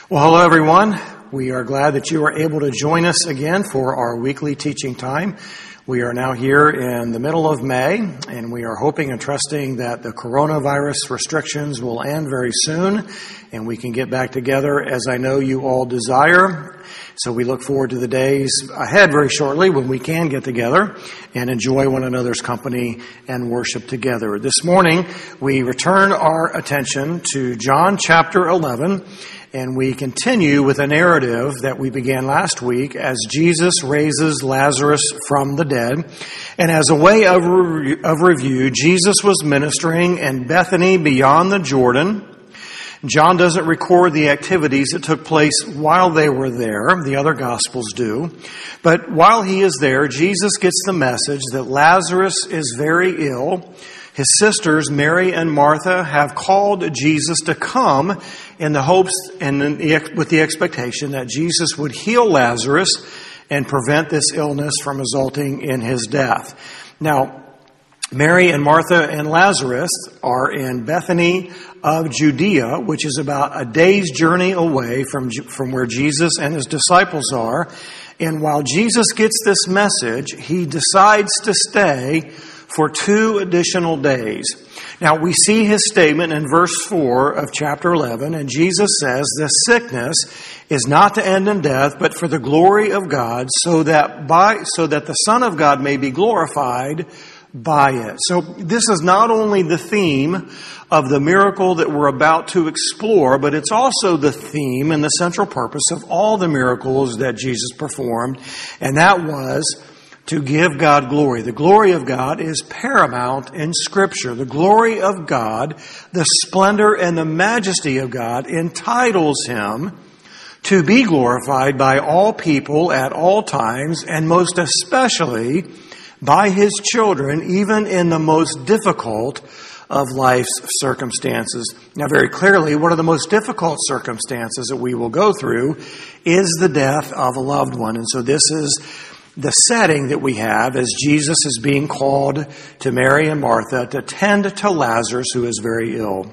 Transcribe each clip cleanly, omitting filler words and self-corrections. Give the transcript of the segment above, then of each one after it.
Well, hello everyone. We are glad that you are able to join us again for our weekly teaching time. We are now here in the middle of May, and we are hoping and trusting that the coronavirus restrictions will end very soon, and we can get back together as I know you all desire. So we look forward to the days ahead very shortly when we can get together and enjoy one another's company and worship together. This morning, we return our attention to John chapter 11, and we continue with a narrative that we began last week as Jesus raises Lazarus from the dead. And as a way of review, Jesus was ministering in Bethany beyond the Jordan. John doesn't record the activities that took place while they were there. The other Gospels do. But while he is there, Jesus gets the message that Lazarus is very ill. His sisters, Mary and Martha, have called Jesus to come in the hopes and with the expectation that Jesus would heal Lazarus and prevent this illness from resulting in his death. Now, Mary and Martha and Lazarus are in Bethany of Judea, which is about a day's journey away from where Jesus and his disciples are. And while Jesus gets this message, he decides to stay for 2 additional days. Now, we see his statement in verse 4 of chapter 11, and Jesus says, "The sickness is not to end in death, but for the glory of God, so that the Son of God may be glorified by it." So this is not only the theme of the miracle that we're about to explore, but it's also the theme and the central purpose of all the miracles that Jesus performed, and that was to give God glory. The glory of God is paramount in Scripture. The glory of God, the splendor and the majesty of God entitles him to be glorified by all people at all times, and most especially by his children, even in the most difficult of life's circumstances. Now, very clearly, one of the most difficult circumstances that we will go through is the death of a loved one. And so this is the setting that we have as Jesus is being called to Mary and Martha to tend to Lazarus, who is very ill.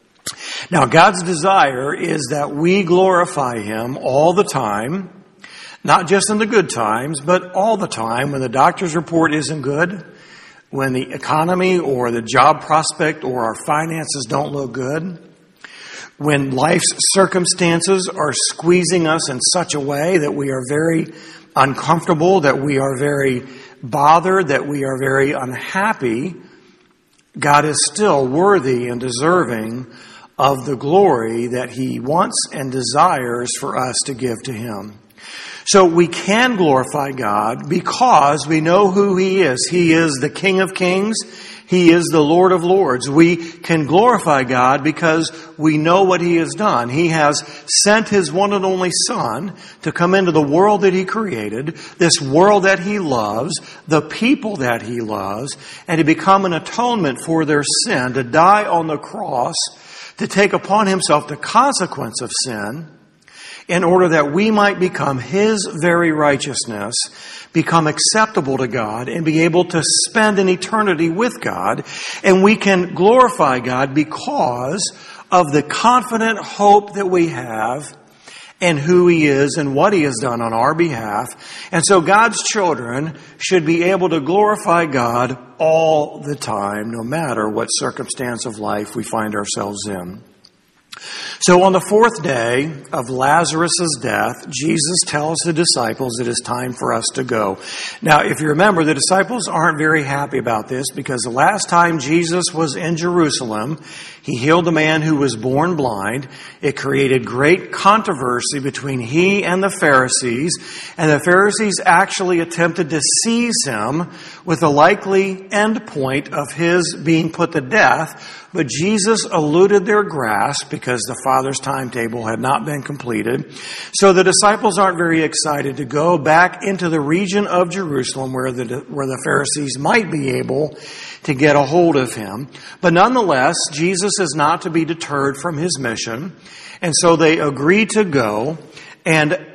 Now, God's desire is that we glorify him all the time, not just in the good times, but all the time when the doctor's report isn't good, when the economy or the job prospect or our finances don't look good, when life's circumstances are squeezing us in such a way that we are very uncomfortable, that we are very bothered, that we are very unhappy. God is still worthy and deserving of the glory that he wants and desires for us to give to him. So we can glorify God because we know who he is. He is the King of Kings. He is the Lord of Lords. We can glorify God because we know what he has done. He has sent his one and only Son to come into the world that he created, this world that he loves, the people that he loves, and to become an atonement for their sin, to die on the cross, to take upon himself the consequence of sin, in order that we might become his very righteousness, become acceptable to God, and be able to spend an eternity with God. And we can glorify God because of the confident hope that we have and who he is and what he has done on our behalf. And so God's children should be able to glorify God all the time, no matter what circumstance of life we find ourselves in. So on the 4th day of Lazarus' death, Jesus tells the disciples it is time for us to go. Now, if you remember, the disciples aren't very happy about this because the last time Jesus was in Jerusalem, he healed a man who was born blind. It created great controversy between he and the Pharisees, and the Pharisees actually attempted to seize him with the likely end point of his being put to death. But Jesus eluded their grasp because the Father's timetable had not been completed. So the disciples aren't very excited to go back into the region of Jerusalem where the Pharisees might be able to get a hold of him. But nonetheless, Jesus is not to be deterred from his mission. And so they agree to go. And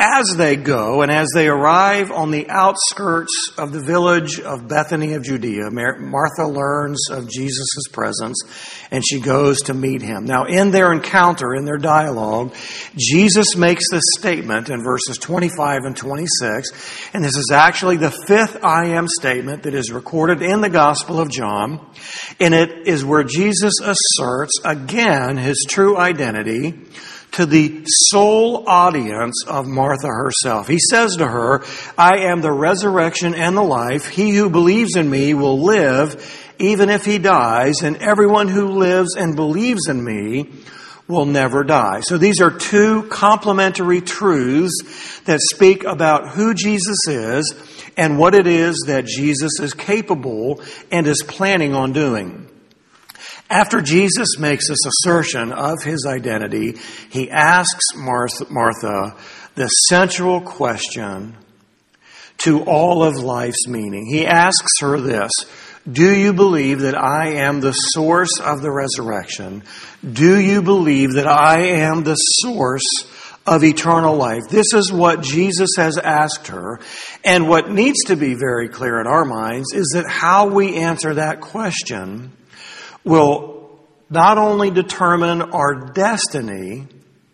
As they go and as they arrive on the outskirts of the village of Bethany of Judea, Martha learns of Jesus' presence and she goes to meet him. Now, in their encounter, in their dialogue, Jesus makes this statement in verses 25 and 26, and this is actually the fifth I am statement that is recorded in the Gospel of John, and it is where Jesus asserts again his true identity to the sole audience of Martha herself. He says to her, I am the resurrection and the life. He who believes in me will live even if he dies, and everyone who lives and believes in me will never die. So these are two complementary truths that speak about who Jesus is and what it is that Jesus is capable and is planning on doing. After Jesus makes this assertion of his identity, he asks Martha the central question to all of life's meaning. He asks her this: do you believe that I am the source of the resurrection? Do you believe that I am the source of eternal life? This is what Jesus has asked her. And what needs to be very clear in our minds is that how we answer that question will not only determine our destiny,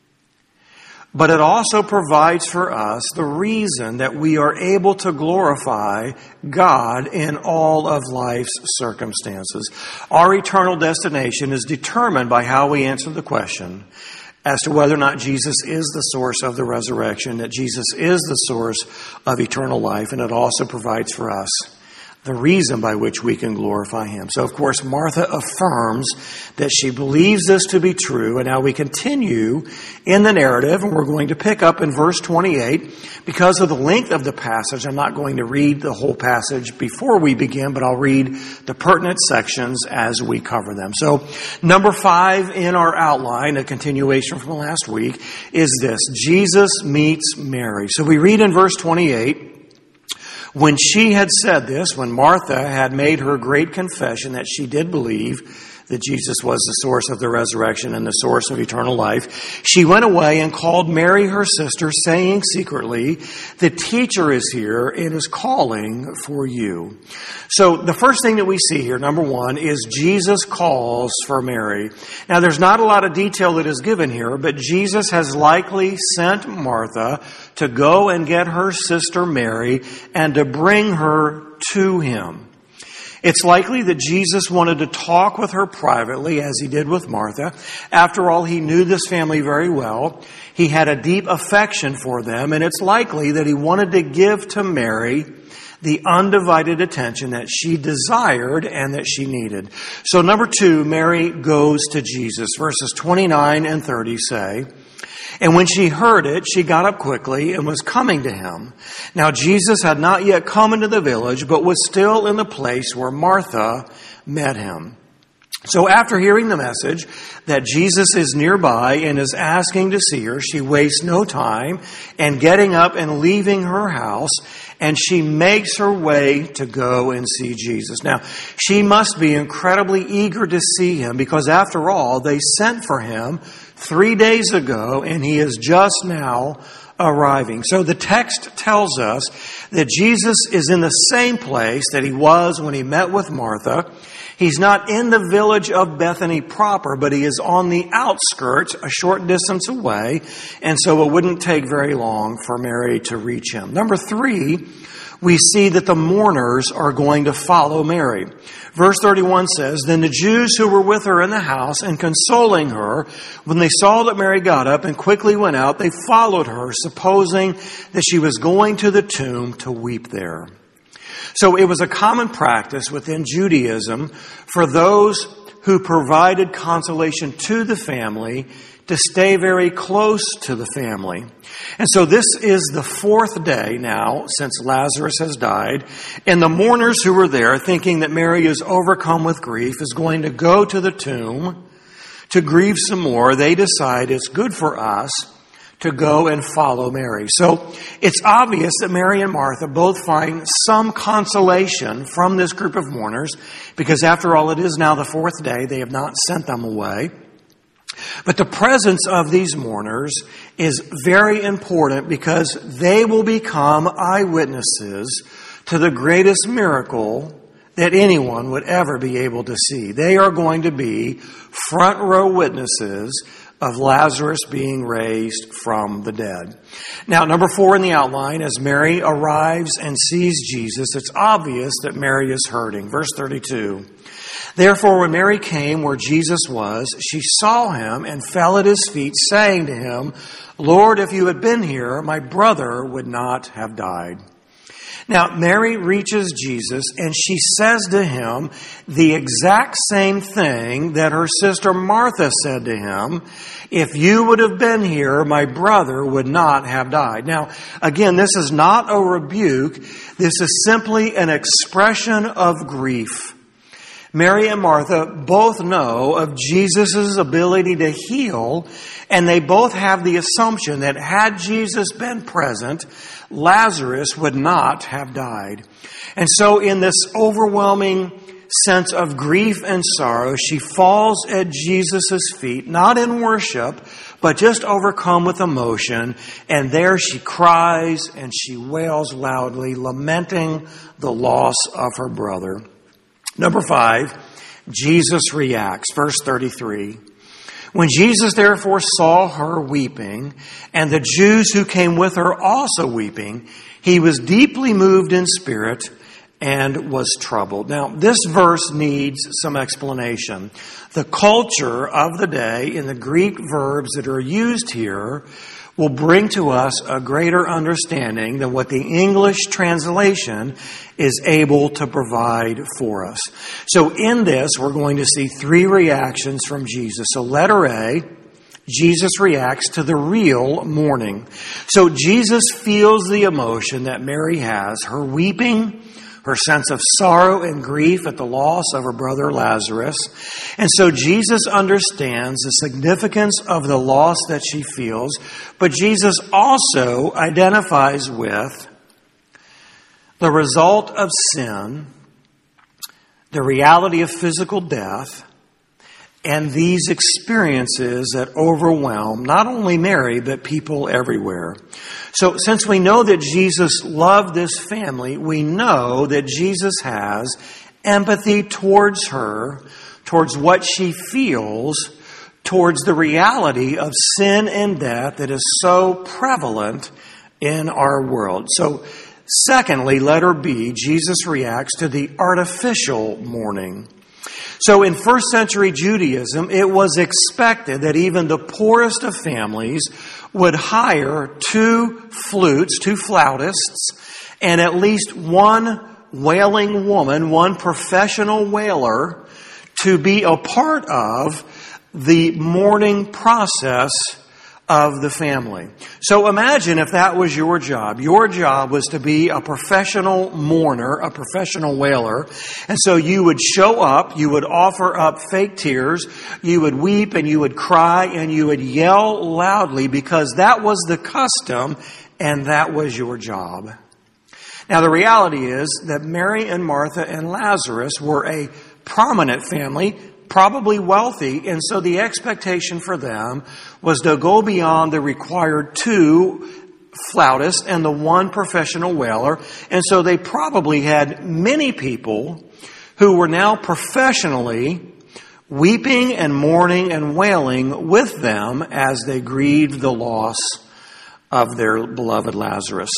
but it also provides for us the reason that we are able to glorify God in all of life's circumstances. Our eternal destination is determined by how we answer the question as to whether or not Jesus is the source of the resurrection, that Jesus is the source of eternal life, and it also provides for us the reason by which we can glorify him. So, of course, Martha affirms that she believes this to be true. And now we continue in the narrative, and we're going to pick up in verse 28. Because of the length of the passage, I'm not going to read the whole passage before we begin, but I'll read the pertinent sections as we cover them. So, number 5 in our outline, a continuation from last week, is this: Jesus meets Mary. So we read in verse 28, when she had said this, when Martha had made her great confession that she did believe that Jesus was the source of the resurrection and the source of eternal life, she went away and called Mary her sister, saying secretly, the teacher is here and is calling for you. So the first thing that we see here, number 1, is Jesus calls for Mary. Now there's not a lot of detail that is given here, but Jesus has likely sent Martha to go and get her sister Mary and to bring her to him. It's likely that Jesus wanted to talk with her privately, as he did with Martha. After all, he knew this family very well. He had a deep affection for them, and it's likely that he wanted to give to Mary the undivided attention that she desired and that she needed. So number 2, Mary goes to Jesus. Verses 29 and 30 say, and when she heard it, she got up quickly and was coming to him. Now Jesus had not yet come into the village, but was still in the place where Martha met him. So after hearing the message that Jesus is nearby and is asking to see her, she wastes no time and getting up and leaving her house, and she makes her way to go and see Jesus. Now, she must be incredibly eager to see him because after all, they sent for him 3 days ago, and he is just now arriving. So the text tells us that Jesus is in the same place that he was when he met with Martha. He's not in the village of Bethany proper, but he is on the outskirts, a short distance away, and so it wouldn't take very long for Mary to reach him. Number 3, we see that the mourners are going to follow Mary. Verse 31 says, then the Jews who were with her in the house and consoling her, when they saw that Mary got up and quickly went out, they followed her, supposing that she was going to the tomb to weep there. So it was a common practice within Judaism for those who provided consolation to the family to stay very close to the family. And so this is the 4th day now since Lazarus has died, and the mourners who were there, thinking that Mary is overcome with grief, is going to go to the tomb to grieve some more. They decide it's good for us to go and follow Mary. So it's obvious that Mary and Martha both find some consolation from this group of mourners, because after all, it is now the 4th day. They have not sent them away. But the presence of these mourners is very important because they will become eyewitnesses to the greatest miracle that anyone would ever be able to see. They are going to be front row witnesses of Lazarus being raised from the dead. Now, number 4 in the outline, as Mary arrives and sees Jesus, it's obvious that Mary is hurting. Verse 32. Therefore, when Mary came where Jesus was, she saw him and fell at his feet, saying to him, Lord, if you had been here, my brother would not have died. Now, Mary reaches Jesus and she says to him the exact same thing that her sister Martha said to him. If you would have been here, my brother would not have died. Now, again, this is not a rebuke. This is simply an expression of grief. Mary and Martha both know of Jesus' ability to heal, and they both have the assumption that had Jesus been present, Lazarus would not have died. And so in this overwhelming sense of grief and sorrow, she falls at Jesus' feet, not in worship, but just overcome with emotion. And there she cries and she wails loudly, lamenting the loss of her brother. Number 5, Jesus reacts. Verse 33. When Jesus therefore saw her weeping, and the Jews who came with her also weeping, he was deeply moved in spirit and was troubled. Now, this verse needs some explanation. The culture of the day in the Greek verbs that are used here will bring to us a greater understanding than what the English translation is able to provide for us. So in this, we're going to see 3 reactions from Jesus. So letter A, Jesus reacts to the real mourning. So Jesus feels the emotion that Mary has, her weeping, her sense of sorrow and grief at the loss of her brother Lazarus. And so Jesus understands the significance of the loss that she feels, but Jesus also identifies with the result of sin, the reality of physical death, and these experiences that overwhelm not only Mary, but people everywhere. So since we know that Jesus loved this family, we know that Jesus has empathy towards her, towards what she feels, towards the reality of sin and death that is so prevalent in our world. So secondly, letter B, Jesus reacts to the artificial mourning. So in first century Judaism, it was expected that even the poorest of families would hire 2 flutes, 2 flautists, and at least 1 wailing woman, 1 professional wailer, to be a part of the mourning process of the family. So imagine if that was your job. Your job was to be a professional mourner, a professional wailer. And so you would show up, you would offer up fake tears, you would weep and you would cry and you would yell loudly because that was the custom and that was your job. Now the reality is that Mary and Martha and Lazarus were a prominent family, probably wealthy, and so the expectation for them was to go beyond the required 2 flautists and the 1 professional wailer, and so they probably had many people who were now professionally weeping and mourning and wailing with them as they grieved the loss of their beloved Lazarus.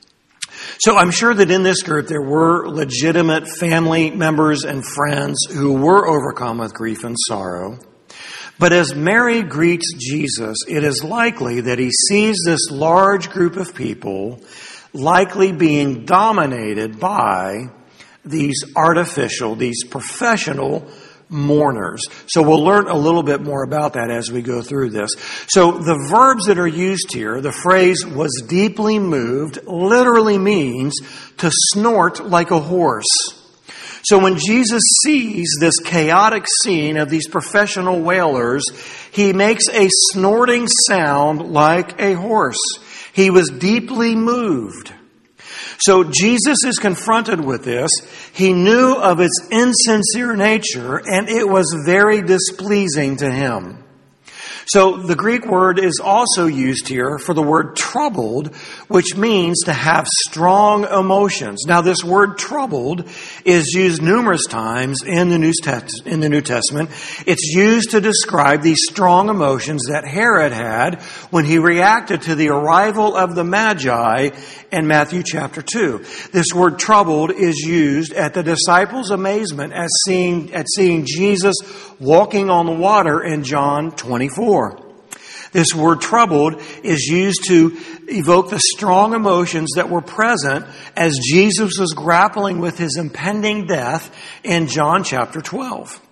So I'm sure that in this group there were legitimate family members and friends who were overcome with grief and sorrow. But as Mary greets Jesus, it is likely that he sees this large group of people likely being dominated by these artificial, these professional mourners. So we'll learn a little bit more about that as we go through this. So the verbs that are used here, the phrase was deeply moved, literally means to snort like a horse. So when Jesus sees this chaotic scene of these professional wailers, he makes a snorting sound like a horse. He was deeply moved. So Jesus is confronted with this. He knew of its insincere nature, and it was very displeasing to him. So the Greek word is also used here for the word troubled, which means to have strong emotions. Now this word troubled is used numerous times in the New Testament. It's used to describe these strong emotions that Herod had when he reacted to the arrival of the Magi in Matthew chapter 2. This word troubled is used at the disciples' amazement at seeing Jesus walking on the water in John 24. This word troubled is used to evoke the strong emotions that were present as Jesus was grappling with his impending death in John chapter 12.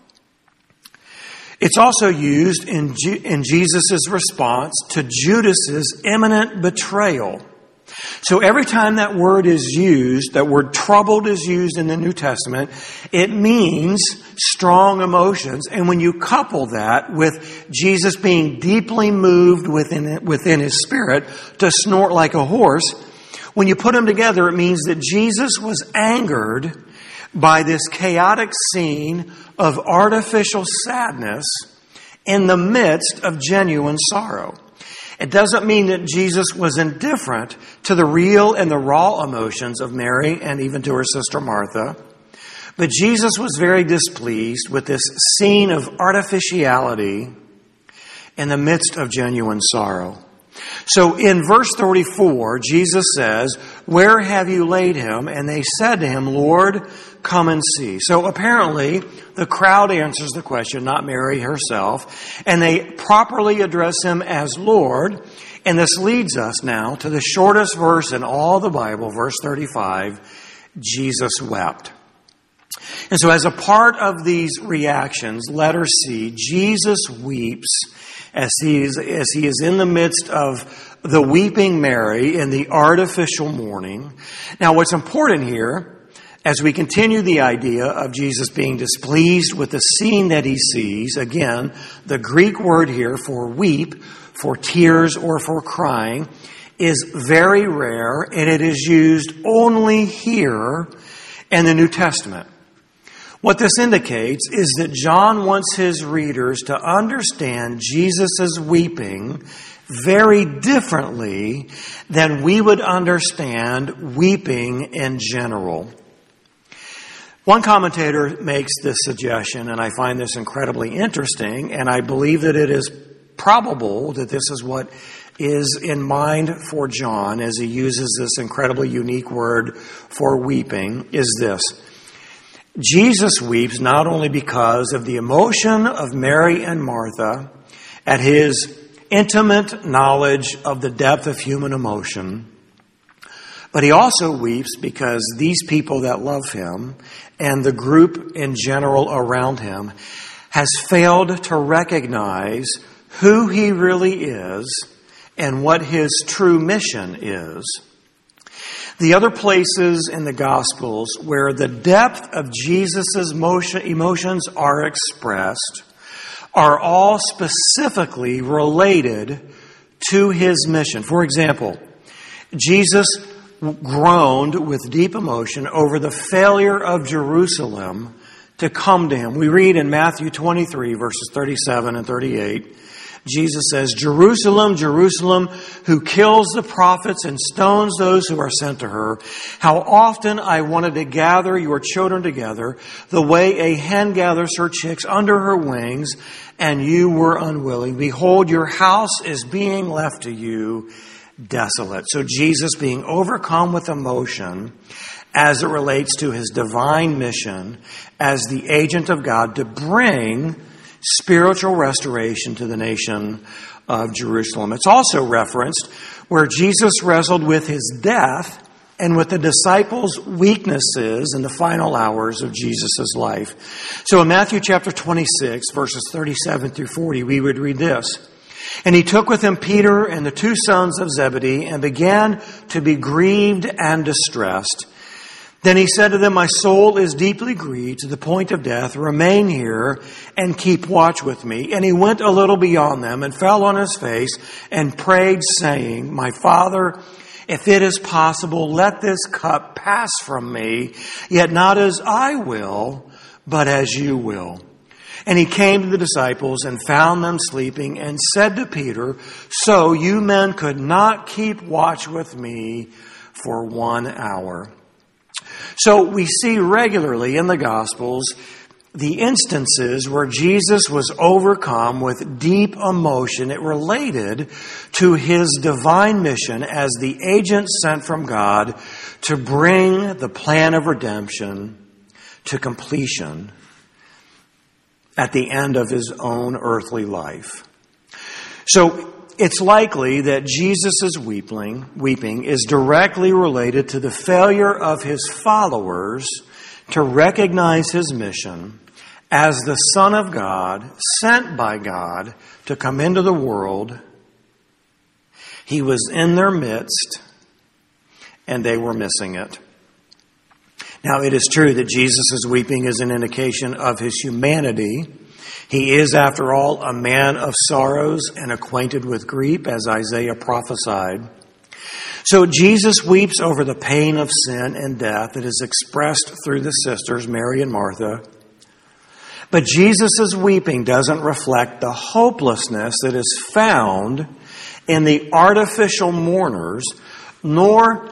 It's also used in Jesus' response to Judas's imminent betrayal. So every time that word is used, that word troubled is used in the New Testament, it means strong emotions. And when you couple that with Jesus being deeply moved within his spirit to snort like a horse, when you put them together, it means that Jesus was angered by this chaotic scene of artificial sadness in the midst of genuine sorrow. It doesn't mean that Jesus was indifferent to the real and the raw emotions of Mary and even to her sister Martha. But Jesus was very displeased with this scene of artificiality in the midst of genuine sorrow. So in verse 34, Jesus says, "Where have you laid him?" And they said to him, "Lord, come and see." So apparently, the crowd answers the question, not Mary herself, and they properly address him as Lord. And this leads us now to the shortest verse in all the Bible, verse 35, Jesus wept. And so as a part of these reactions, let her see, Jesus weeps as he is in the midst of the weeping Mary in the artificial mourning. Now what's important here, as we continue the idea of Jesus being displeased with the scene that he sees, again, the Greek word here for weep, for tears or for crying, is very rare, and it is used only here in the New Testament. What this indicates is that John wants his readers to understand Jesus' weeping very differently than we would understand weeping in general. One commentator makes this suggestion, and I find this incredibly interesting, and I believe that it is probable that this is what is in mind for John as he uses this incredibly unique word for weeping, is this. Jesus weeps not only because of the emotion of Mary and Martha at his intimate knowledge of the depth of human emotion, but he also weeps because these people that love him and the group in general around him has failed to recognize who he really is and what his true mission is. The other places in the Gospels where the depth of Jesus' emotions are expressed are all specifically related to his mission. For example, Jesus groaned with deep emotion over the failure of Jerusalem to come to him. We read in Matthew 23, verses 37 and 38, Jesus says, "Jerusalem, Jerusalem, who kills the prophets and stones those who are sent to her, how often I wanted to gather your children together the way a hen gathers her chicks under her wings, and you were unwilling. Behold, your house is being left to you desolate." So Jesus being overcome with emotion as it relates to his divine mission as the agent of God to bring spiritual restoration to the nation of Jerusalem. It's also referenced where Jesus wrestled with his death and with the disciples' weaknesses in the final hours of Jesus' life. So in Matthew chapter 26, verses 37 through 40, we would read this. "And he took with him Peter and the two sons of Zebedee and began to be grieved and distressed. Then he said to them, my soul is deeply grieved to the point of death. Remain here and keep watch with me. And he went a little beyond them and fell on his face and prayed, saying, my Father, if it is possible, let this cup pass from me, yet not as I will, but as you will. And he came to the disciples and found them sleeping and said to Peter, "So you men could not keep watch with me for 1 hour." So we see regularly in the Gospels the instances where Jesus was overcome with deep emotion. It related to his divine mission as the agent sent from God to bring the plan of redemption to completion at the end of his own earthly life. So it's likely that Jesus' weeping is directly related to the failure of his followers to recognize his mission as the Son of God, sent by God to come into the world. He was in their midst, and they were missing it. Now, it is true that Jesus' weeping is an indication of his humanity. He is, after all, a man of sorrows and acquainted with grief, as Isaiah prophesied. So Jesus weeps over the pain of sin and death that is expressed through the sisters, Mary and Martha. But Jesus' weeping doesn't reflect the hopelessness that is found in the artificial mourners, nor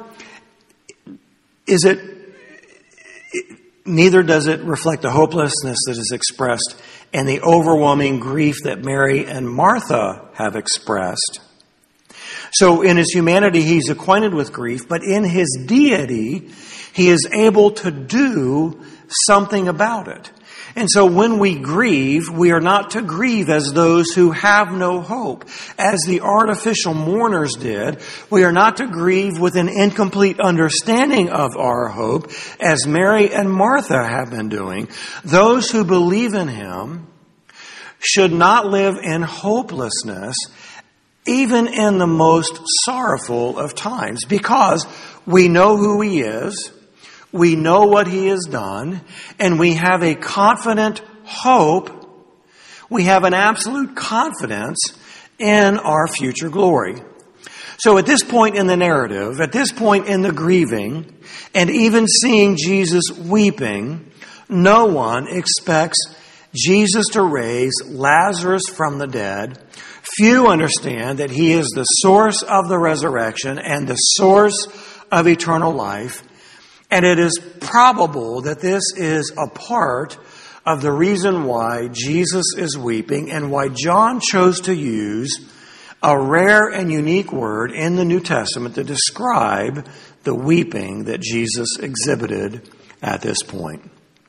neither does it reflect the hopelessness that is expressed in the overwhelming grief that Mary and Martha have expressed. So in his humanity, he's acquainted with grief, but in his deity, he is able to do something about it. And so when we grieve, we are not to grieve as those who have no hope, as the artificial mourners did. We are not to grieve with an incomplete understanding of our hope, as Mary and Martha have been doing. Those who believe in him should not live in hopelessness, even in the most sorrowful of times, because we know who he is. We know what he has done, and we have a confident hope. We have an absolute confidence in our future glory. So at this point in the narrative, at this point in the grieving, and even seeing Jesus weeping, no one expects Jesus to raise Lazarus from the dead. Few understand that he is the source of the resurrection and the source of eternal life. And it is probable that this is a part of the reason why Jesus is weeping and why John chose to use a rare and unique word in the New Testament to describe the weeping that Jesus exhibited at this point.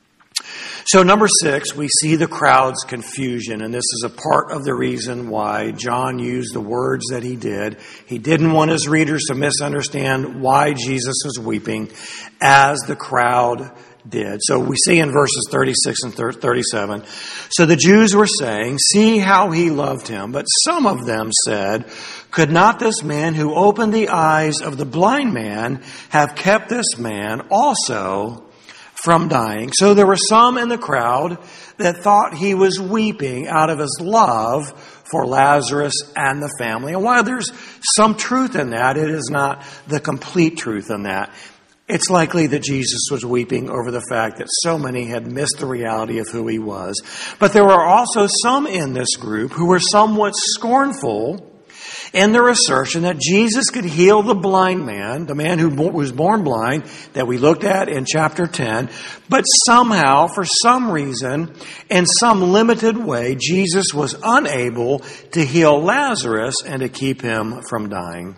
So number 6, we see the crowd's confusion, and this is a part of the reason why John used the words that he did. He didn't want his readers to misunderstand why Jesus was weeping as the crowd did. So we see in verses 36 and 37, "So the Jews were saying, 'See how he loved him.' But some of them said, 'Could not this man who opened the eyes of the blind man have kept this man also from dying?' So there were some in the crowd that thought he was weeping out of his love for Lazarus and the family. And while there's some truth in that, it is not the complete truth in that. It's likely that Jesus was weeping over the fact that so many had missed the reality of who he was. But there were also some in this group who were somewhat scornful in their assertion that Jesus could heal the blind man, the man who was born blind, that we looked at in chapter 10, but somehow, for some reason, in some limited way, Jesus was unable to heal Lazarus and to keep him from dying.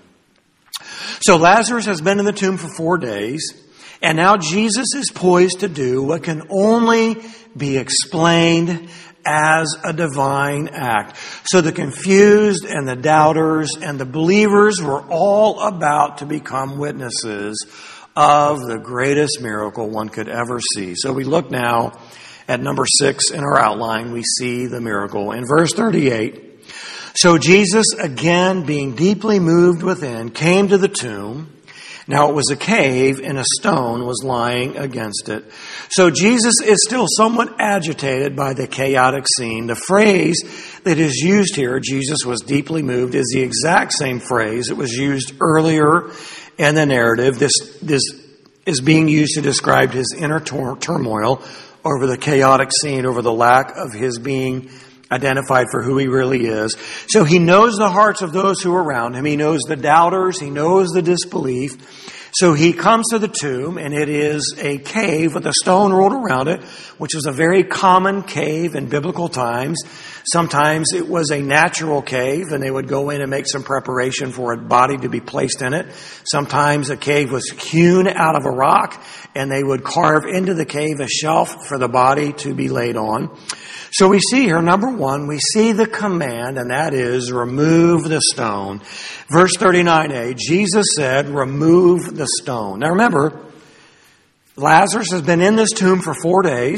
So Lazarus has been in the tomb for 4 days, and now Jesus is poised to do what can only be explained as a divine act. So the confused and the doubters and the believers were all about to become witnesses of the greatest miracle one could ever see. So we look now at number 6 in our outline. We see the miracle. In verse 38, "So Jesus, again being deeply moved within, came to the tomb. Now it was a cave, and a stone was lying against it." So Jesus is still somewhat agitated by the chaotic scene. The phrase that is used here, "Jesus was deeply moved," is the exact same phrase that was used earlier in the narrative. This is being used to describe his inner turmoil over the chaotic scene, over the lack of his being identified for who he really is. So he knows the hearts of those who are around him. He knows the doubters. He knows the disbelief. So he comes to the tomb, and it is a cave with a stone rolled around it, which is a very common cave in biblical times. Sometimes it was a natural cave, and they would go in and make some preparation for a body to be placed in it. Sometimes a cave was hewn out of a rock, and they would carve into the cave a shelf for the body to be laid on. So we see here, number one, we see the command, and that is remove the stone. Verse 39a, Jesus said, remove the stone. Now remember, Lazarus has been in this tomb for 4 days.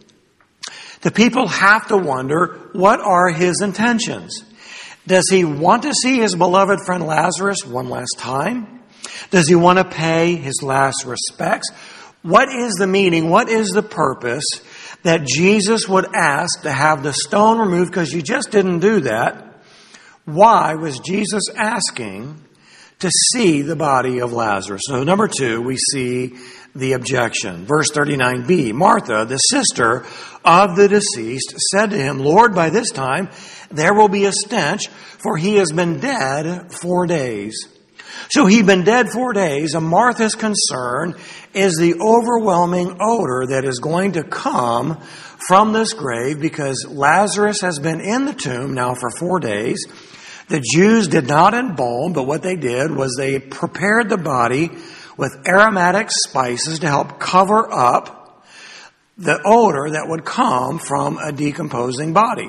The people have to wonder, what are his intentions? Does he want to see his beloved friend Lazarus one last time? Does he want to pay his last respects? What is the meaning? What is the purpose that Jesus would ask to have the stone removed, because you just didn't do that? Why was Jesus asking to see the body of Lazarus? So number two, we see the objection. Verse 39b, Martha, the sister of the deceased, said to him, Lord, by this time there will be a stench, for he has been dead 4 days. So he'd been dead 4 days, and Martha's concern is the overwhelming odor that is going to come from this grave, because Lazarus has been in the tomb now for 4 days. The Jews did not embalm, but what they did was they prepared the body with aromatic spices to help cover up the odor that would come from a decomposing body.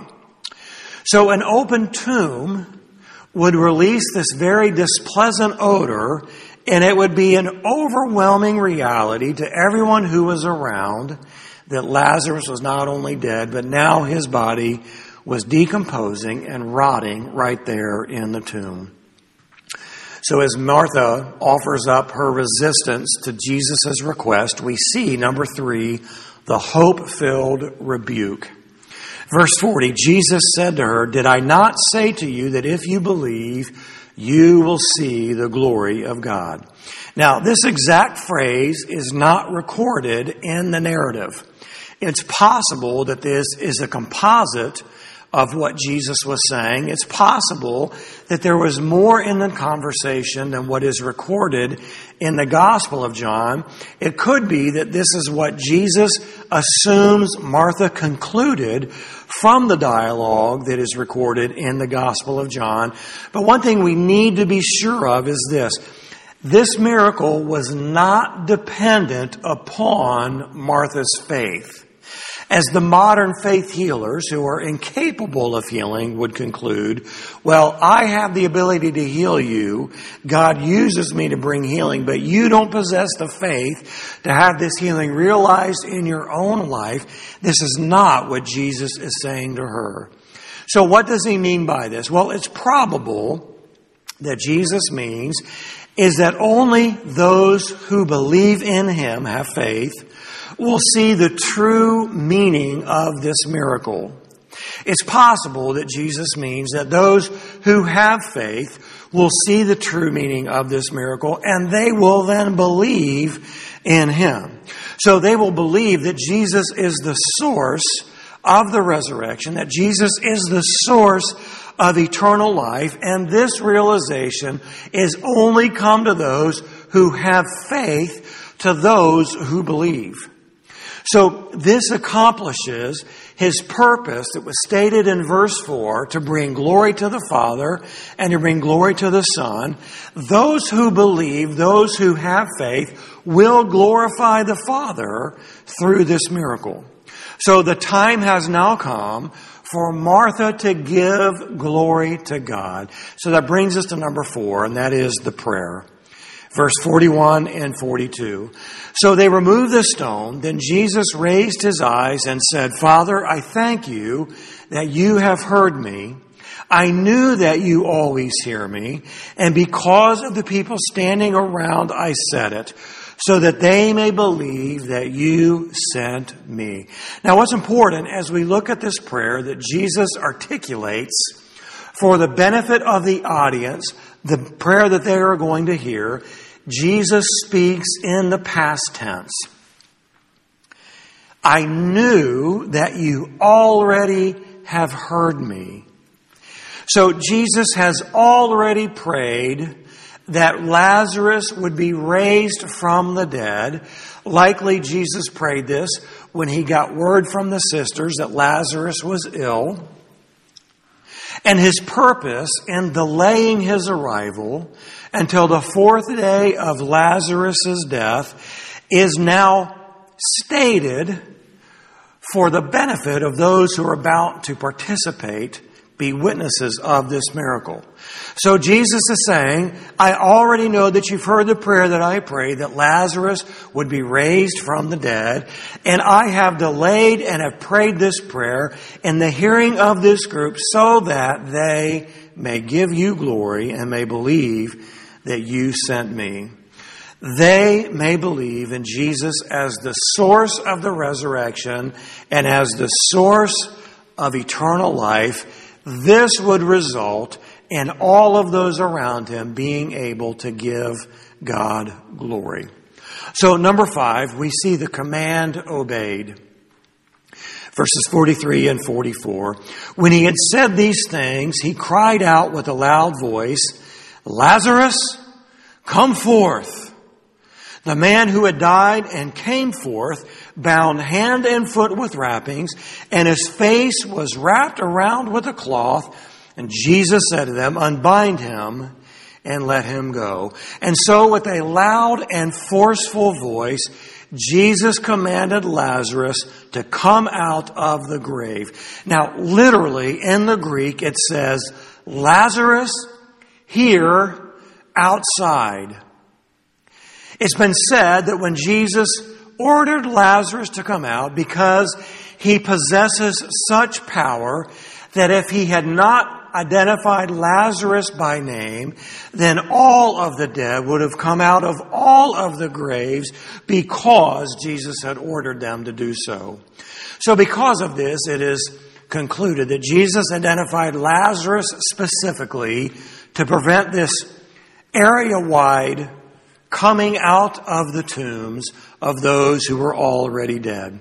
So an open tomb would release this very displeasant odor, and it would be an overwhelming reality to everyone who was around that Lazarus was not only dead, but now his body was decomposing and rotting right there in the tomb. So as Martha offers up her resistance to Jesus' request, we see, number three, the hope-filled rebuke. Verse 40, Jesus said to her, did I not say to you that if you believe, you will see the glory of God? Now, this exact phrase is not recorded in the narrative. It's possible that this is a composite of what Jesus was saying. It's possible that there was more in the conversation than what is recorded in the Gospel of John. It could be that this is what Jesus assumes Martha concluded from the dialogue that is recorded in the Gospel of John. But one thing we need to be sure of is this. This miracle was not dependent upon Martha's faith. As the modern faith healers who are incapable of healing would conclude, well, I have the ability to heal you. God uses me to bring healing, but you don't possess the faith to have this healing realized in your own life. This is not what Jesus is saying to her. So what does he mean by this? Well, it's probable that Jesus means is that only those who believe in him, have faith, will see the true meaning of this miracle. It's possible that Jesus means that those who have faith will see the true meaning of this miracle, and they will then believe in him. So they will believe that Jesus is the source of the resurrection, that Jesus is the source of eternal life, and this realization is only come to those who have faith, to those who believe. So this accomplishes his purpose that was stated in verse 4, to bring glory to the Father and to bring glory to the Son. Those who believe, those who have faith, will glorify the Father through this miracle. So the time has now come for Martha to give glory to God. So that brings us to number 4, and that is the prayer. Verse 41 and 42. So they removed the stone. Then Jesus raised his eyes and said, Father, I thank you that you have heard me. I knew that you always hear me. And because of the people standing around, I said it, so that they may believe that you sent me. Now, what's important as we look at this prayer that Jesus articulates for the benefit of the audience, the prayer that they are going to hear, Jesus speaks in the past tense. I knew that you already have heard me. So Jesus has already prayed that Lazarus would be raised from the dead. Likely Jesus prayed this when he got word from the sisters that Lazarus was ill. And his purpose in delaying his arrival until the fourth day of Lazarus' death is now stated for the benefit of those who are about to participate, be witnesses of this miracle. So Jesus is saying, I already know that you've heard the prayer that I prayed, that Lazarus would be raised from the dead. And I have delayed and have prayed this prayer in the hearing of this group so that they may give you glory and may believe that you sent me. They may believe in Jesus as the source of the resurrection and as the source of eternal life. This would result in all of those around him being able to give God glory. So number 5, we see the command obeyed. Verses 43 and 44. When he had said these things, he cried out with a loud voice, Lazarus, come forth. The man who had died and came forth, bound hand and foot with wrappings, and his face was wrapped around with a cloth. And Jesus said to them, unbind him and let him go. And so with a loud and forceful voice, Jesus commanded Lazarus to come out of the grave. Now, literally in the Greek, it says, Lazarus, here outside. It's been said that when Jesus ordered Lazarus to come out, because he possesses such power that if he had not identified Lazarus by name, then all of the dead would have come out of all of the graves because Jesus had ordered them to do so. So because of this, it is concluded that Jesus identified Lazarus specifically to prevent this area-wide coming out of the tombs of those who were already dead.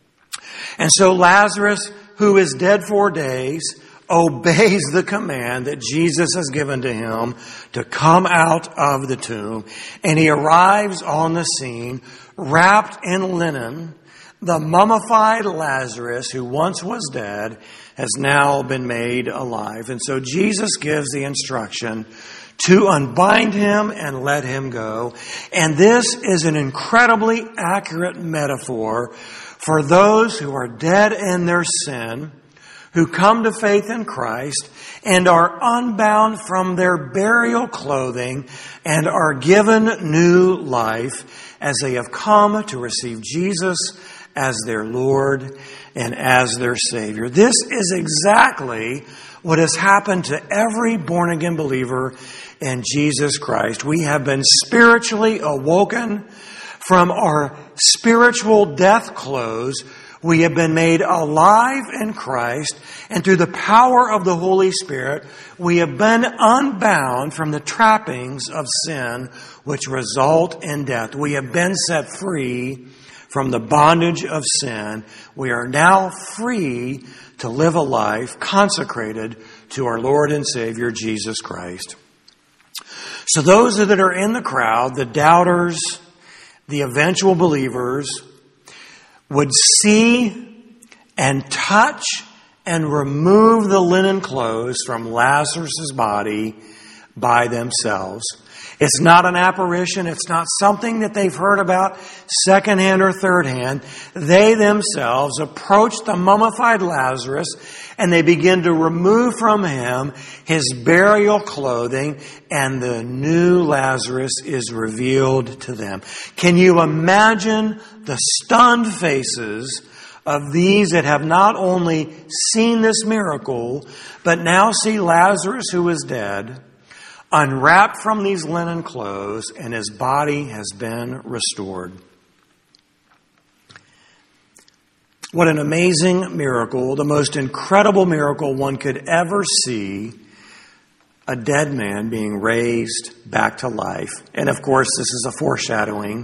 And so Lazarus, who is dead 4 days, obeys the command that Jesus has given to him to come out of the tomb. And he arrives on the scene wrapped in linen. The mummified Lazarus, who once was dead, has now been made alive. And so Jesus gives the instruction to unbind him and let him go. And this is an incredibly accurate metaphor for those who are dead in their sin, who come to faith in Christ and are unbound from their burial clothing and are given new life as they have come to receive Jesus as their Lord and as their Savior. This is exactly what has happened to every born-again believer in Jesus Christ. We have been spiritually awoken from our spiritual death clothes. We have been made alive in Christ, and through the power of the Holy Spirit, we have been unbound from the trappings of sin which result in death. We have been set free from the bondage of sin. We are now free to live a life consecrated to our Lord and Savior, Jesus Christ. So those that are in the crowd, the doubters, the eventual believers, would see and touch and remove the linen clothes from Lazarus' body by themselves. It's not an apparition. It's not something that they've heard about secondhand or thirdhand. They themselves approach the mummified Lazarus and they begin to remove from him his burial clothing, and the new Lazarus is revealed to them. Can you imagine the stunned faces of these that have not only seen this miracle, but now see Lazarus, who is dead, unwrapped from these linen clothes, and his body has been restored? What an amazing miracle, the most incredible miracle one could ever see, a dead man being raised back to life. And of course, this is a foreshadowing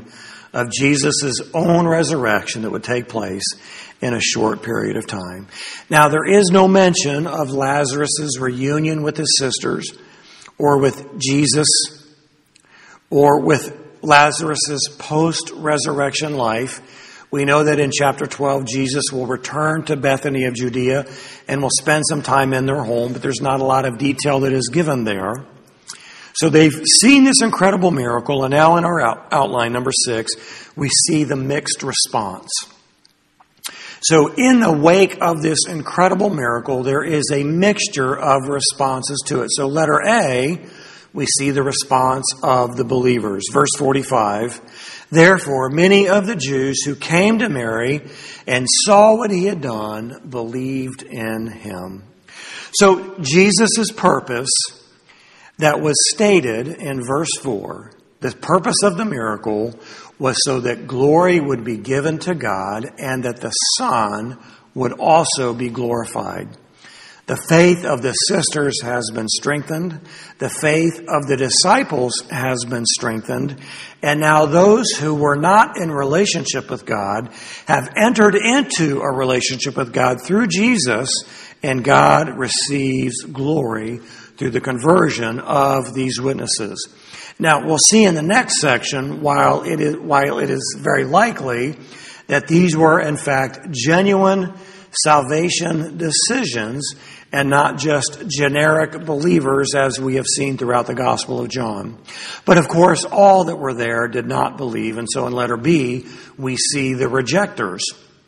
of Jesus' own resurrection that would take place in a short period of time. Now, there is no mention of Lazarus' reunion with his sisters, or with Jesus, or with Lazarus' post-resurrection life. We know that in chapter 12, Jesus will return to Bethany of Judea and will spend some time in their home, but there's not a lot of detail that is given there. So they've seen this incredible miracle, and now in our outline, number 6, we see the mixed response. So in the wake of this incredible miracle, there is a mixture of responses to it. So letter A, we see the response of the believers. Verse 45, therefore many of the Jews who came to Mary and saw what he had done believed in him. So Jesus' purpose that was stated in verse 4, the purpose of the miracle was so that glory would be given to God and that the Son would also be glorified. The faith of the sisters has been strengthened. The faith of the disciples has been strengthened. And now those who were not in relationship with God have entered into a relationship with God through Jesus, and God receives glory through the conversion of these witnesses. Now, we'll see in the next section, while it is very likely that these were, in fact, genuine salvation decisions and not just generic believers as we have seen throughout the Gospel of John. But of course, all that were there did not believe, and so in letter B, we see the rejectors.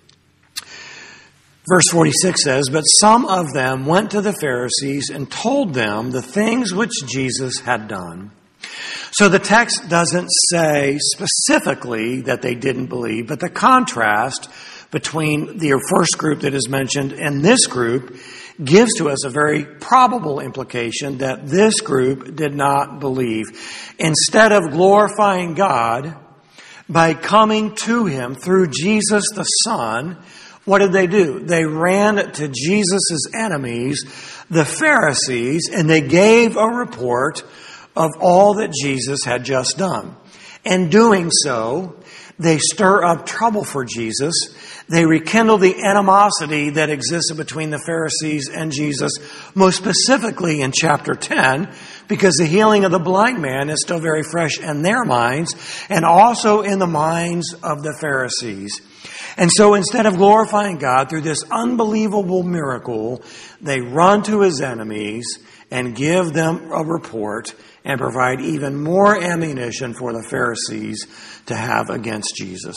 Verse 46 says, but some of them went to the Pharisees and told them the things which Jesus had done. So the text doesn't say specifically that they didn't believe, but the contrast between the first group that is mentioned and this group gives to us a very probable implication that this group did not believe. Instead of glorifying God by coming to him through Jesus the Son, what did they do? They ran to Jesus' enemies, the Pharisees, and they gave a report of all that Jesus had just done. In doing so, they stir up trouble for Jesus. They rekindle the animosity that existed between the Pharisees and Jesus, most specifically in chapter 10, because the healing of the blind man is still very fresh in their minds and also in the minds of the Pharisees. And so instead of glorifying God through this unbelievable miracle, they run to his enemies and give them a report and provide even more ammunition for the Pharisees to have against Jesus.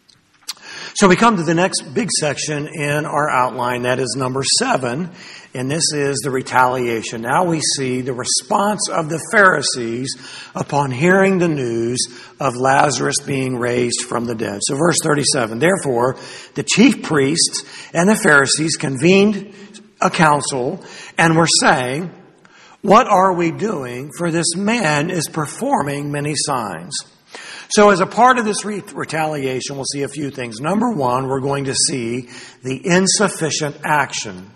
So we come to the next big section in our outline, that is number 7, and this is the retaliation. Now we see the response of the Pharisees upon hearing the news of Lazarus being raised from the dead. So verse 37, therefore the chief priests and the Pharisees convened a council and were saying, what are we doing? For this man is performing many signs. So as a part of this retaliation, we'll see a few things. Number 1, we're going to see the insufficient action.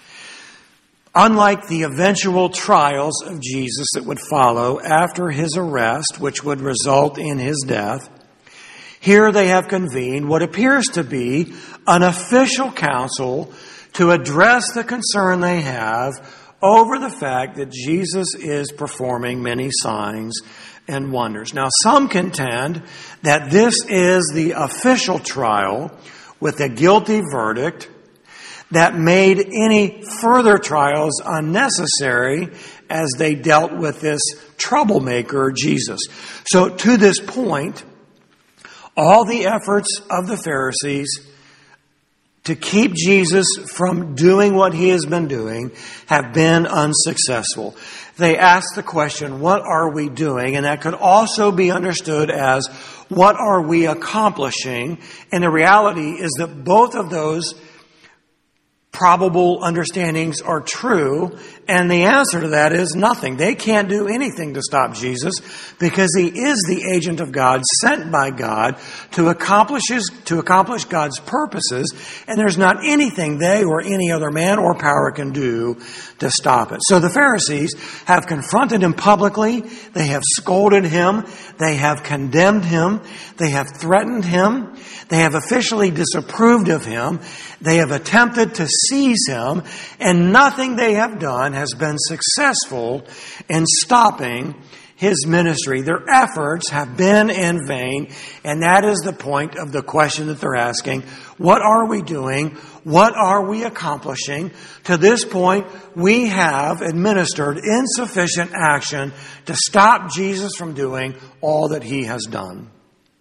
Unlike the eventual trials of Jesus that would follow after his arrest, which would result in his death, here they have convened what appears to be an official council to address the concern they have over the fact that Jesus is performing many signs and wonders. Now, some contend that this is the official trial with a guilty verdict that made any further trials unnecessary as they dealt with this troublemaker, Jesus. So to this point, all the efforts of the Pharisees to keep Jesus from doing what he has been doing have been unsuccessful. They ask the question, what are we doing? And that could also be understood as, what are we accomplishing? And the reality is that both of those probable understandings are true? And the answer to that is nothing. They can't do anything to stop Jesus because he is the agent of God, sent by God to accomplish God's purposes, and there's not anything they or any other man or power can do to stop it. So the Pharisees have confronted him publicly, they have scolded him, they have condemned him, they have threatened him, they have officially disapproved of him, they have attempted to seize him, and nothing they have done has been successful in stopping his ministry. Their efforts have been in vain, and that is the point of the question that they're asking. What are we doing? What are we accomplishing? To this point, we have administered insufficient action to stop Jesus from doing all that he has done.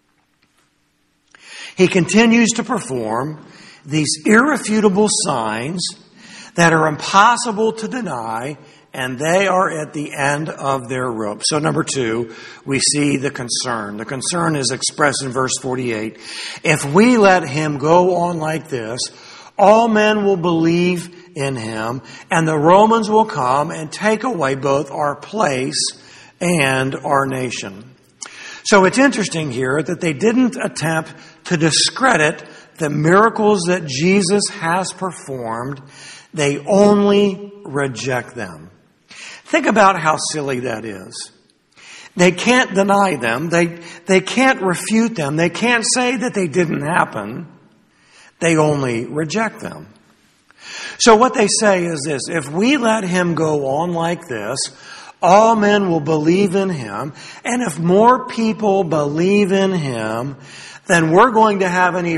He continues to perform these irrefutable signs that are impossible to deny, and they are at the end of their rope. So number 2, we see the concern. The concern is expressed in verse 48. If we let him go on like this, all men will believe in him, and the Romans will come and take away both our place and our nation. So it's interesting here that they didn't attempt to discredit the miracles that Jesus has performed. They only reject them. Think about how silly that is. They can't deny them. They can't refute them. They can't say that they didn't happen. They only reject them. So what they say is this: if we let him go on like this, all men will believe in him. And if more people believe in him, then we're going to have an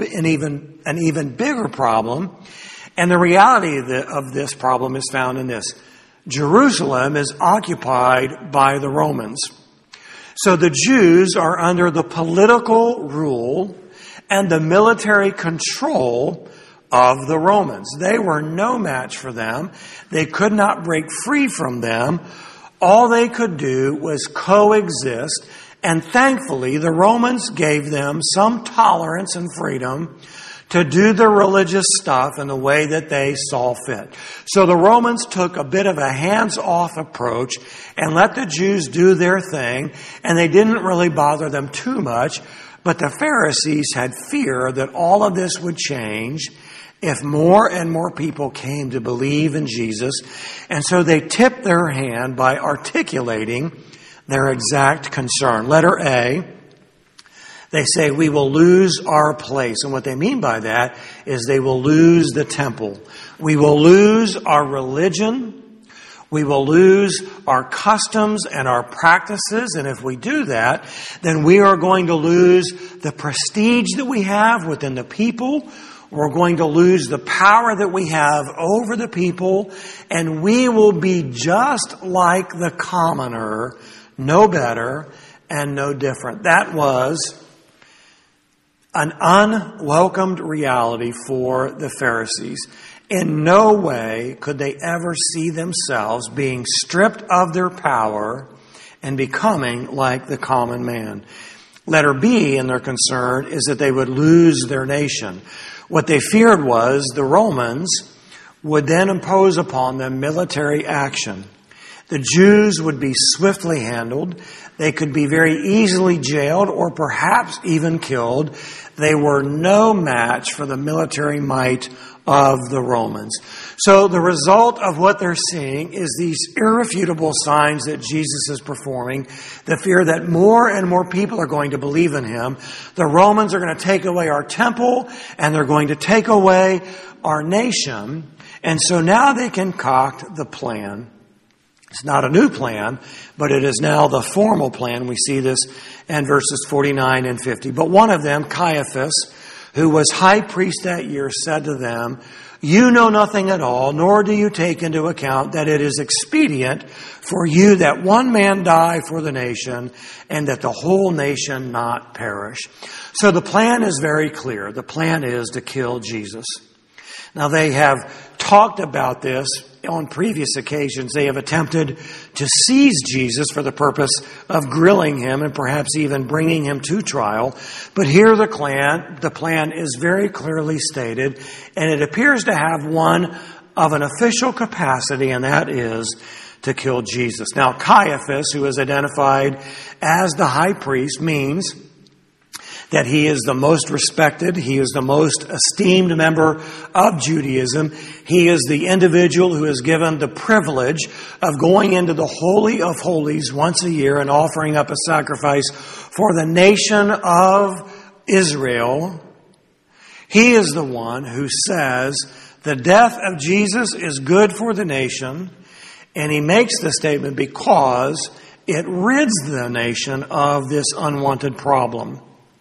even bigger problem. And the reality of this problem is found in this. Jerusalem is occupied by the Romans. So the Jews are under the political rule and the military control of the Romans. They were no match for them. They could not break free from them. All they could do was coexist. And thankfully, the Romans gave them some tolerance and freedom to do their religious stuff in the way that they saw fit. So the Romans took a bit of a hands-off approach and let the Jews do their thing, and they didn't really bother them too much. But the Pharisees had fear that all of this would change if more and more people came to believe in Jesus. And so they tipped their hand by articulating their exact concern. Letter A, they say, we will lose our place. And what they mean by that is they will lose the temple. We will lose our religion. We will lose our customs and our practices. And if we do that, then we are going to lose the prestige that we have within the people. We're going to lose the power that we have over the people. And we will be just like the commoner, no better and no different. That was an unwelcomed reality for the Pharisees. In no way could they ever see themselves being stripped of their power and becoming like the common man. Letter B in their concern is that they would lose their nation. What they feared was the Romans would then impose upon them military action. The Jews would be swiftly handled. They could be very easily jailed or perhaps even killed. They were no match for the military might of the Romans. So the result of what they're seeing is these irrefutable signs that Jesus is performing, the fear that more and more people are going to believe in him. The Romans are going to take away our temple, and they're going to take away our nation. And so now they concoct the plan. It's not a new plan, but it is now the formal plan. We see this in verses 49 and 50. But one of them, Caiaphas, who was high priest that year, said to them, "You know nothing at all, nor do you take into account that it is expedient for you that one man die for the nation, and that the whole nation not perish." So the plan is very clear. The plan is to kill Jesus. Now they have talked about this on previous occasions, they have attempted to seize Jesus for the purpose of grilling him and perhaps even bringing him to trial. But here the plan is very clearly stated, and it appears to have one of an official capacity, and that is to kill Jesus. Now, Caiaphas, who is identified as the high priest, means that he is the most respected, he is the most esteemed member of Judaism. He is the individual who is given the privilege of going into the Holy of Holies once a year and offering up a sacrifice for the nation of Israel. He is the one who says the death of Jesus is good for the nation, and he makes the statement because it rids the nation of this unwanted problem.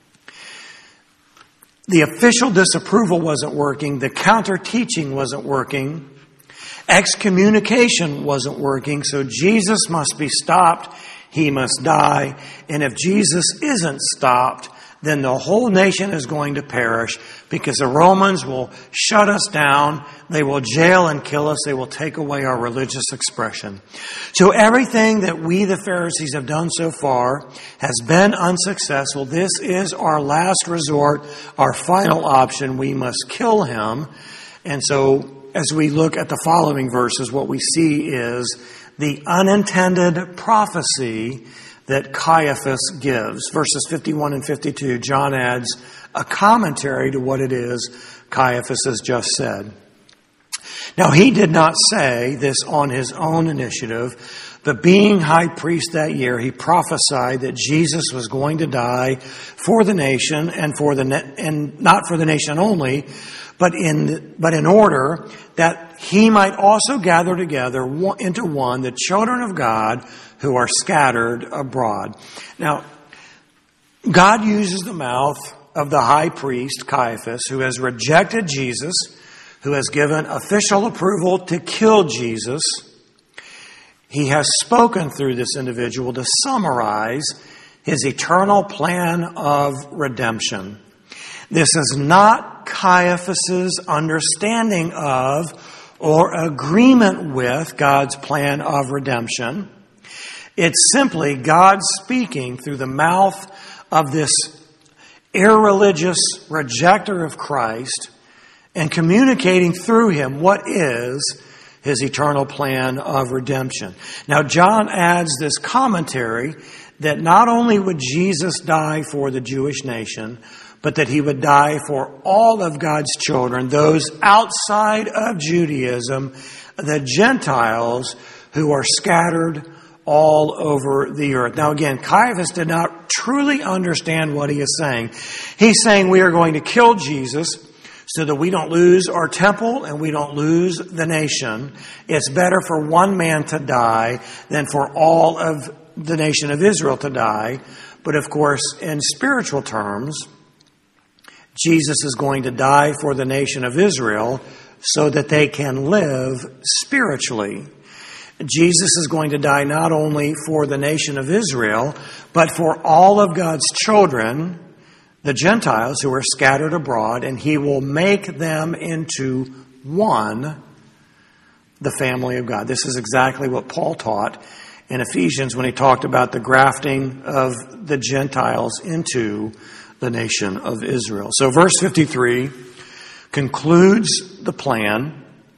The official disapproval wasn't working. The counter-teaching wasn't working. Excommunication wasn't working. So Jesus must be stopped. He must die. And if Jesus isn't stopped, then the whole nation is going to perish because the Romans will shut us down. They will jail and kill us. They will take away our religious expression. So everything that we, the Pharisees, have done so far has been unsuccessful. This is our last resort, our final option. We must kill him. And so as we look at the following verses, what we see is the unintended prophecy that Caiaphas gives. Verses 51 and 52, John adds a commentary to what it is Caiaphas has just said. Now, he did not say this on his own initiative, but being high priest that year, he prophesied that Jesus was going to die for the nation and not for the nation only, but in order that he might also gather together into one the children of God who are scattered abroad. Now, God uses the mouth of the high priest, Caiaphas, who has rejected Jesus, who has given official approval to kill Jesus. He has spoken through this individual to summarize his eternal plan of redemption. This is not Caiaphas's understanding of or agreement with God's plan of redemption. It's simply God speaking through the mouth of this irreligious rejecter of Christ and communicating through him what is his eternal plan of redemption. Now, John adds this commentary that not only would Jesus die for the Jewish nation, but that he would die for all of God's children, those outside of Judaism, the Gentiles who are scattered all over the earth. Now again, Caiaphas did not truly understand what he is saying. He's saying we are going to kill Jesus so that we don't lose our temple and we don't lose the nation. It's better for one man to die than for all of the nation of Israel to die. But of course, in spiritual terms, Jesus is going to die for the nation of Israel so that they can live spiritually. Jesus is going to die not only for the nation of Israel, but for all of God's children, the Gentiles who are scattered abroad, and he will make them into one, the family of God. This is exactly what Paul taught in Ephesians when he talked about the grafting of the Gentiles into the nation of Israel. So verse 53 concludes the plan.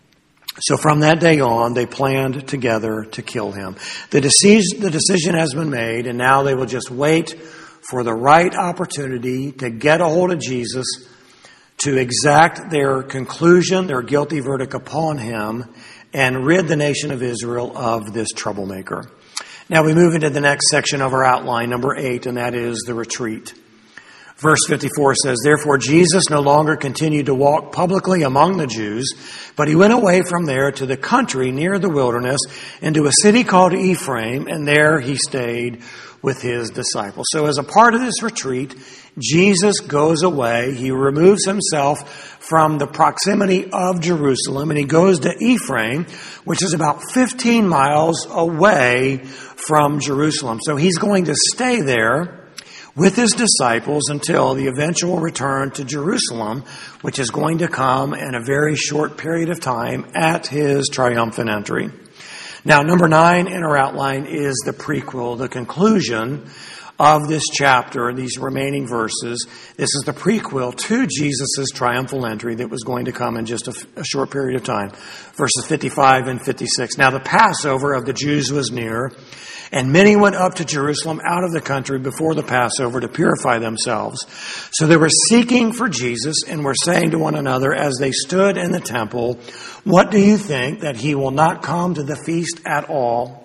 So from that day on, they planned together to kill him. The decision has been made, and now they will just wait for the right opportunity to get a hold of Jesus, to exact their conclusion, their guilty verdict upon him, and rid the nation of Israel of this troublemaker. Now we move into the next section of our outline, number 8, and that is the retreat. Verse 54 says, "Therefore Jesus no longer continued to walk publicly among the Jews, but he went away from there to the country near the wilderness, into a city called Ephraim, and there he stayed with his disciples." So as a part of this retreat, Jesus goes away. He removes himself from the proximity of Jerusalem, and he goes to Ephraim, which is about 15 miles away from Jerusalem. So he's going to stay there with his disciples until the eventual return to Jerusalem, which is going to come in a very short period of time at his triumphant entry. Now, number 9 in our outline is the prequel, the conclusion of this chapter, these remaining verses. This is the prequel to Jesus' triumphal entry that was going to come in just a short period of time. Verses 55 and 56. Now the Passover of the Jews was near, and many went up to Jerusalem out of the country before the Passover to purify themselves. So they were seeking for Jesus and were saying to one another as they stood in the temple, "What do you think, that he will not come to the feast at all?"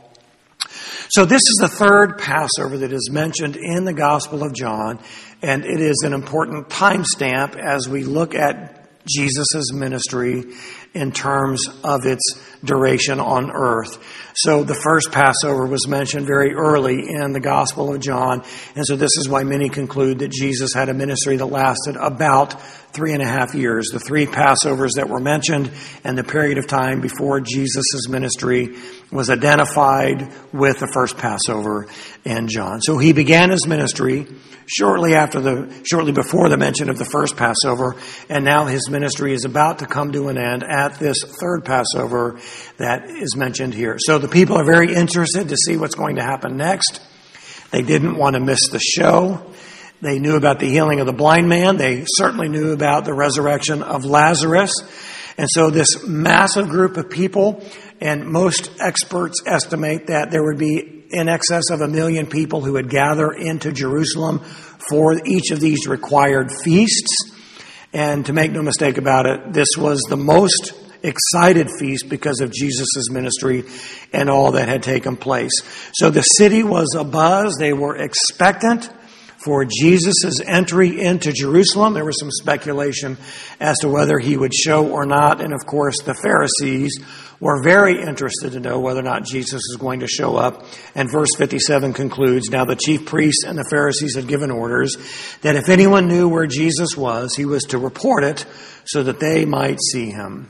So this is the third Passover that is mentioned in the Gospel of John, and it is an important timestamp as we look at Jesus' ministry in terms of its duration on earth. So the first Passover was mentioned very early in the Gospel of John, and so this is why many conclude that Jesus had a ministry that lasted about 3.5 years. The 3 Passovers that were mentioned and the period of time before Jesus' ministry was identified with the first Passover in John. So he began his ministry shortly before the mention of the first Passover, and now his ministry is about to come to an end at this third Passover that is mentioned here. So the people are very interested to see what's going to happen next. They didn't want to miss the show. They knew about the healing of the blind man. They certainly knew about the resurrection of Lazarus. And so this massive group of people, and most experts estimate that there would be in excess of 1 million people who would gather into Jerusalem for each of these required feasts. And to make no mistake about it, this was the most excited feast because of Jesus' ministry and all that had taken place. So the city was abuzz. They were expectant for Jesus' entry into Jerusalem. There was some speculation as to whether he would show or not. And of course, the Pharisees were very interested to know whether or not Jesus is going to show up. And verse 57 concludes, "Now the chief priests and the Pharisees had given orders that if anyone knew where Jesus was, he was to report it so that they might see him."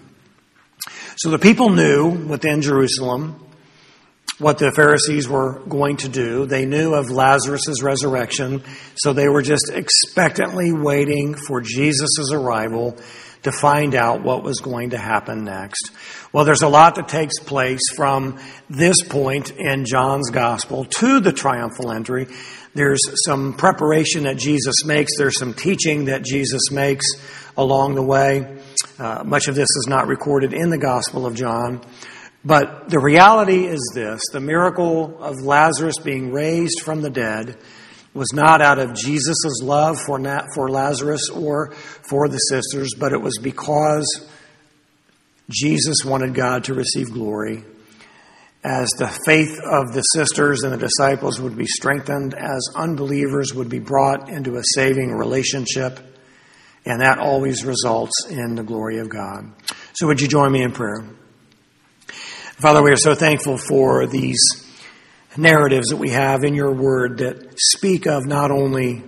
So the people knew within Jerusalem what the Pharisees were going to do. They knew of Lazarus' resurrection, so they were just expectantly waiting for Jesus' arrival to find out what was going to happen next. Well, there's a lot that takes place from this point in John's gospel to the triumphal entry. There's some preparation that Jesus makes. There's some teaching that Jesus makes along the way. Much of this is not recorded in the Gospel of John. But the reality is this: the miracle of Lazarus being raised from the dead was not out of Jesus' love for Lazarus or for the sisters, but it was because Jesus wanted God to receive glory, as the faith of the sisters and the disciples would be strengthened, as unbelievers would be brought into a saving relationship, and that always results in the glory of God. So would you join me in prayer? Father, we are so thankful for these narratives that we have in your word that speak of not only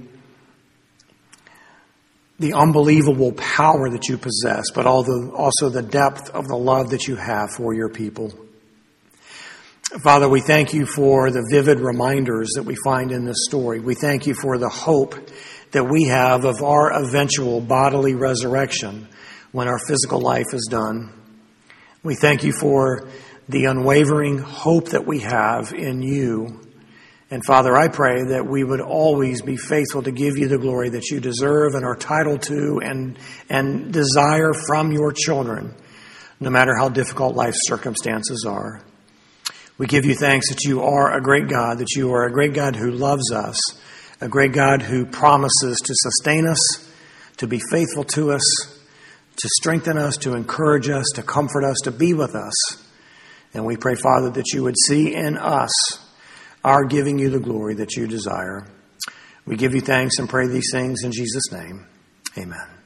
the unbelievable power that you possess, but also the depth of the love that you have for your people. Father, we thank you for the vivid reminders that we find in this story. We thank you for the hope that we have of our eventual bodily resurrection when our physical life is done. We thank you for the unwavering hope that we have in you. And Father, I pray that we would always be faithful to give you the glory that you deserve and are entitled to and desire from your children, no matter how difficult life's circumstances are. We give you thanks that you are a great God, that you are a great God who loves us, a great God who promises to sustain us, to be faithful to us, to strengthen us, to encourage us, to comfort us, to be with us. And we pray, Father, that you would see in us our giving you the glory that you desire. We give you thanks and pray these things in Jesus' name. Amen.